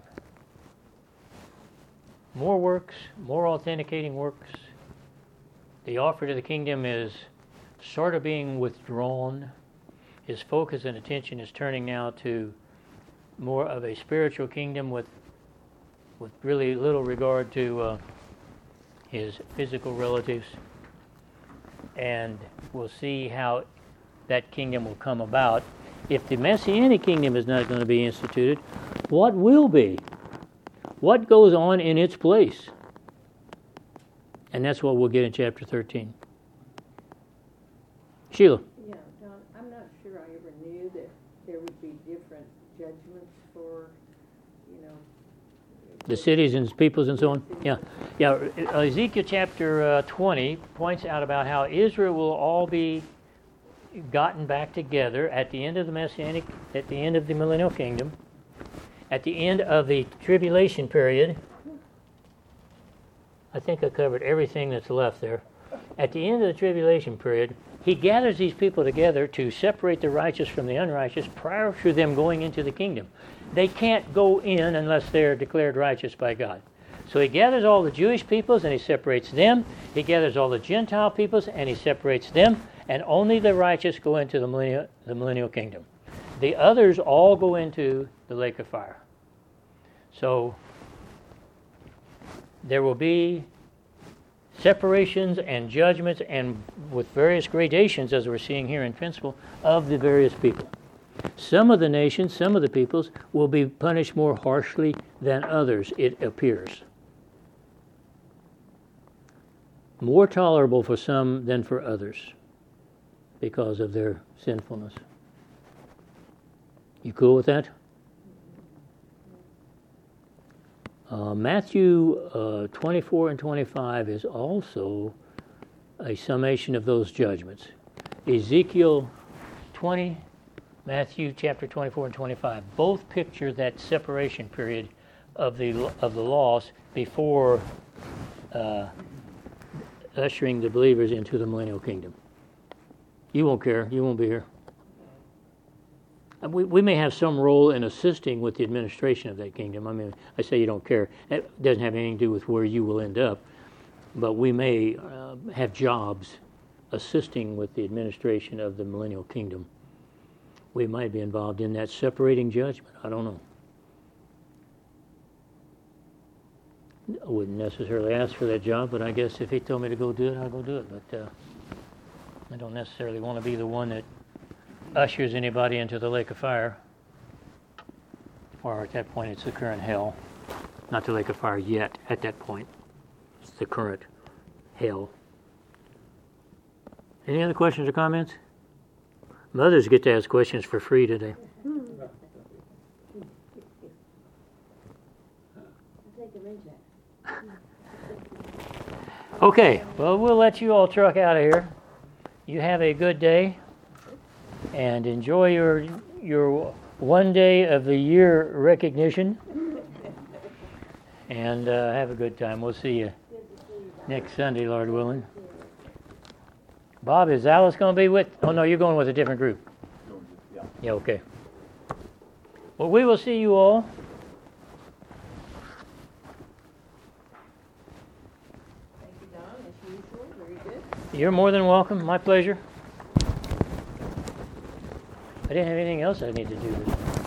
More works, more authenticating works. The offer to the kingdom is sort of being withdrawn. His focus and attention is turning now to more of a spiritual kingdom with with really little regard to uh, his physical relatives. And we'll see how that kingdom will come about. If the Messianic kingdom is not going to be instituted, what will be? What goes on in its place? And that's what we'll get in chapter thirteen. Sheila. Yeah, Don, I'm not sure I ever knew that there would be different judgments for, you know. The cities and peoples and so on. Yeah, yeah. Ezekiel chapter uh, twenty points out about how Israel will all be gotten back together at the end of the Messianic, at the end of the millennial kingdom, at the end of the tribulation period. I think I covered everything that's left there. At the end of the tribulation period, he gathers these people together to separate the righteous from the unrighteous prior to them going into the kingdom. They can't go in unless they're declared righteous by God. So he gathers all the Jewish peoples and he separates them. He gathers all the Gentile peoples and he separates them. And only the righteous go into the millennial, the millennial kingdom. The others all go into the lake of fire. So there will be separations and judgments, and with various gradations, as we're seeing here in principle, of the various people. Some of the nations, some of the peoples, will be punished more harshly than others, it appears. More tolerable for some than for others because of their sinfulness. You cool with that? Uh, Matthew uh, twenty-four and twenty-five is also a summation of those judgments. Ezekiel twenty, Matthew chapter twenty-four and twenty-five, both picture that separation period of the of the lost before uh, ushering the believers into the millennial kingdom. You won't care. You won't be here. We, we may have some role in assisting with the administration of that kingdom. I mean, I say you don't care. It doesn't have anything to do with where you will end up. But we may uh, have jobs assisting with the administration of the millennial kingdom. We might be involved in that separating judgment. I don't know. I wouldn't necessarily ask for that job, but I guess if he told me to go do it, I'll go do it. But uh, I don't necessarily want to be the one that ushers anybody into the lake of fire. Or at that point, it's the current hell. Not the lake of fire yet, at that point. It's the current hell. Any other questions or comments? Mothers get to ask questions for free today. Okay, well, we'll let you all truck out of here. You have a good day. And enjoy your your one day of the year recognition. And uh, have a good time. We'll see you next Sunday, Lord willing. Bob, is Alice going to be with? Oh, no, you're going with a different group. Yeah. Yeah, okay. Well, we will see you all. Thank you, Don, as usual. Very good. You're more than welcome. My pleasure. I didn't have anything else I need to do this morning.